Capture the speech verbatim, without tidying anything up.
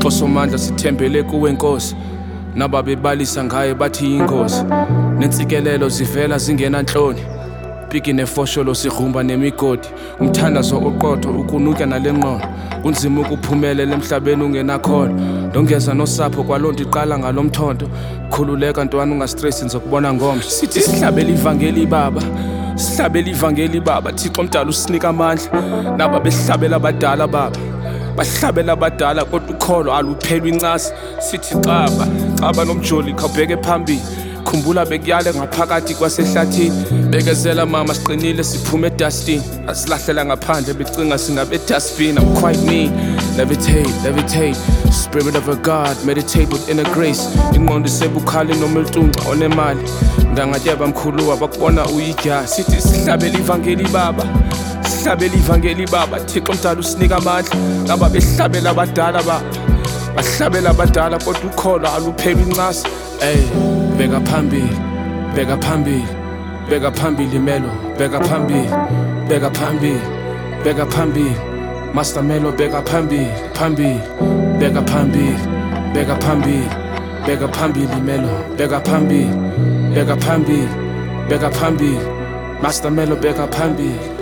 osomandla sithembele kuwe Nkosi, nababebalisa ngaye bathi ingozi. Nentsikelelo zivela zingena nhloni, piki nefosholo sigrumba nemigodi. Umthandazo oqotho ukunuka nalengqondo, kunzima ukuphumelela emhlabeni ungenakhona. Ndongeza nosapho kwalonto iqala ngalomthonto, khululeka ntwana ungastress nizokubona ngomso. Sithi sihlabele ivangeli baba, sihlabele ivangeli baba, Thixo mdala usinika amandla. Naba behlabela abadala baba, bahlabela abadala kodwa ukholo aluphelwa incasi. Sithi xaba, xaba nomjoli khawubheke phambili, khumbula bekuyale ngaphakathi kwasehlathini. Bekezela mama siqinile siphume edustini, asilahlela ngaphandle becinga singabe dustbin. I'm quite mean, levitate, levitate, spirit of a God, meditate with inner grace. Ingqondo isebukhali noma ilunca onemali, ndangatyeba mkhulu abakubona uyidya. Sithi sihlabele ivangeli baba, sihlabele ivangeli baba, Thixo mdala usinika amandla. Naba behlabela abadala baba, bahlabela abadala kodwa ukholo aluphelwa incasi. Ey, beka phambili, beka phambili, beka phambili Melo, beka phambili, beka phambili, beka phambili, Master Melo, beka phambili, phambili, beka phambili, beka phambili, beka phambili Melo, beka phambili, beka phambili, beka phambili, Master Melo, beka phambili.